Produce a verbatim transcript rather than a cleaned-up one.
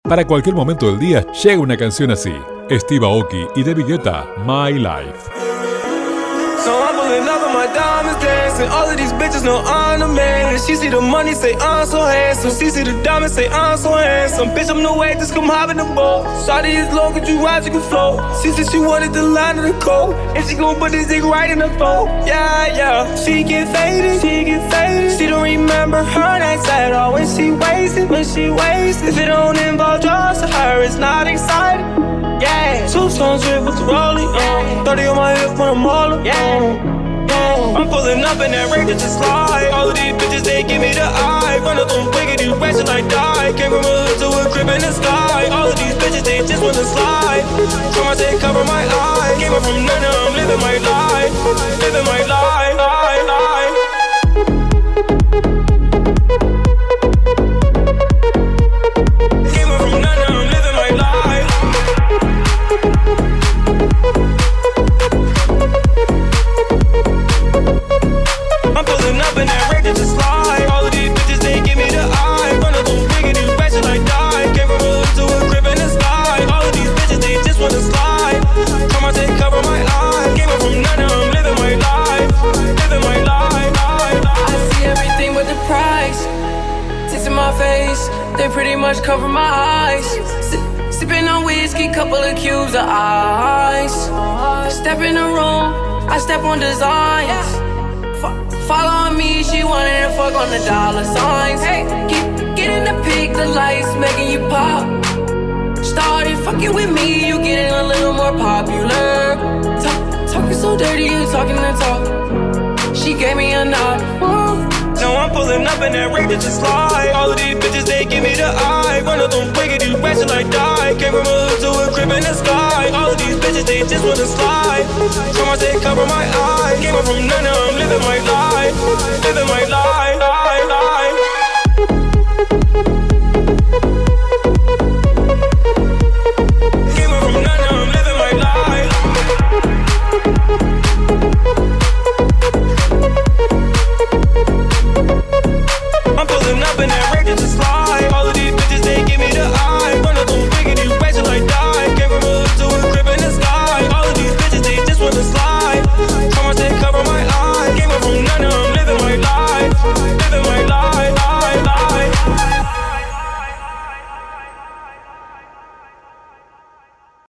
Para cualquier momento del día llega una canción así. Steve Aoki y David Guetta, My Life. So I'm pulling up in my diamonds dancing. All of these bitches know I'm the man. And she see the money, say I'm so handsome. She see the diamonds, say I'm so handsome. Bitch, I'm no way, just come hop in the boat. Shawty is low, could you ride, you can float. She said she wanted the line of the coat. And she gon' put this dick right in the phone. Yeah, yeah. She get faded, she get faded. She don't remember her nights at all. When she wasted, when she wasted. If it don't involve drugs to her, it's not exciting. Yeah, two stones drip with the rolling, uh. thirty on my hip when I'm all up, yeah. uh. I'm pulling up in that ring to just slide. All of these bitches, they give me the eye. Run up on wicked, you ratchet like die. Came from a hood to a crib in the sky. All of these bitches, they just wanna slide. Come on, say cover my eye. Came up from none, I'm living my life. Living my life, life, life. Came up from none, I'm living my life. I'm pulling up in that rig to just slide. All of these bitches, they give me the eye. Run up on big and you ratchet like die. Came from a hood to a crib in the sky. All of these bitches, they just wanna slide. Come on, take cover my eye. Came up from none, I'm living my life. Living my life, life, life. I see everything but the price. Tits in my face, they pretty much cover my eyes. Si- sipping on whiskey, couple of cubes of ice. Step in the room, I step on designs. Follow me, she wanted to fuck on the dollar signs. Hey, get, get in the pic, the lights making you pop. Started fucking with me, you getting a little more popular. Talk, talking so dirty, you talking the talk. She gave me a nod. Whoa. Now I'm pulling up in that rig to just slide. All of these bitches, they give me the eye. Run up on wicked, you ratchet like die. Came from a hood to a crib in the sky. All of these bitches, they just wanna slide. Come on, say cover my eye. Came up from none, I'm living my life. Living my life.